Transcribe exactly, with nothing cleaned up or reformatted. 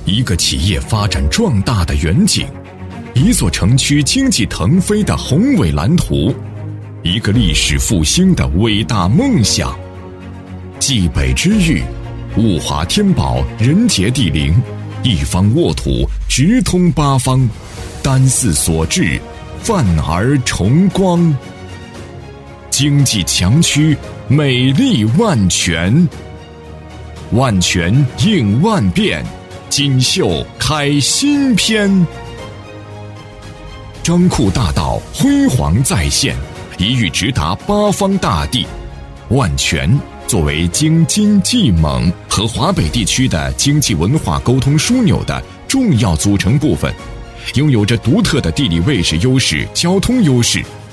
一个企业发展壮大的远景，一座城区经济腾飞的宏伟蓝图，一个历史复兴的伟大梦想。冀北之域，物华天宝，人杰地灵，一方沃土，直通八方，丹寺所至，泛而崇光。经济强区，美丽万全。万全应万变，锦绣开新篇。张库大道辉煌再现，一域直达八方大地。万全作为京津冀蒙和华北地区的经济文化沟通枢纽的重要组成部分，拥有着独特的地理位置优势、交通优势，